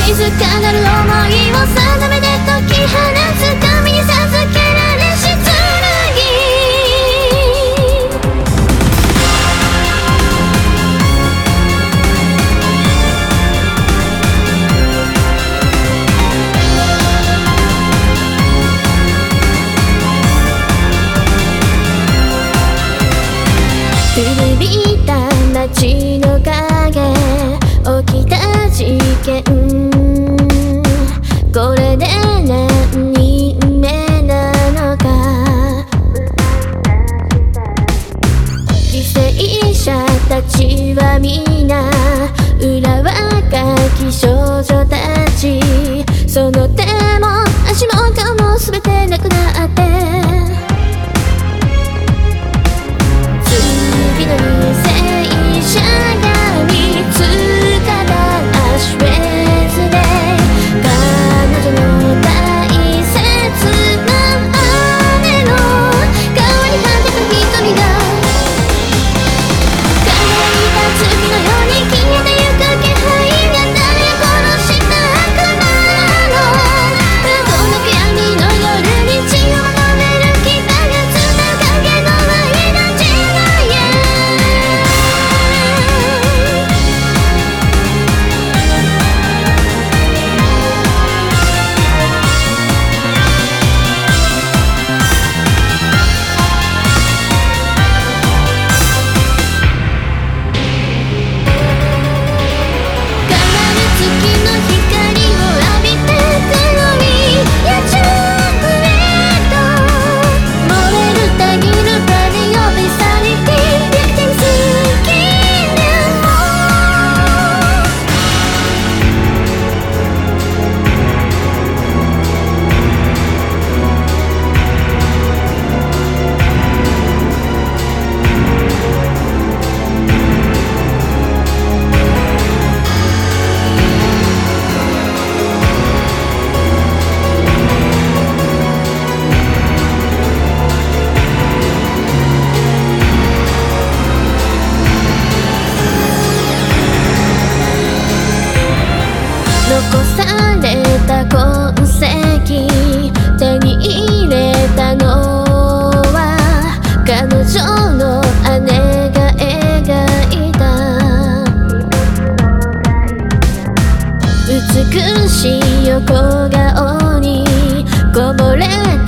静かなる想いを定めで解き放つ神に授けられし剣。古びた街の影、起きた事件、これで何人目なのか。犠牲者たちは皆裏若き少女たち、その手も足も顔も全てなくなって、次の犠牲者が見つかったアシュベーズで、彼女の大切な姉の変わり果てた瞳が輝いた月のように消えてゆく気配が、誰を殺した悪魔なの。この暗闇の夜に血を求める牙がつな影の愛の時代へ。変わる月の光を浴びて黒い野獣へと燃えるたぎるバディオビサリティ、逆転好きでも残された痕跡、手に入れたのは彼女の姉が描いた美しい横顔にこぼれた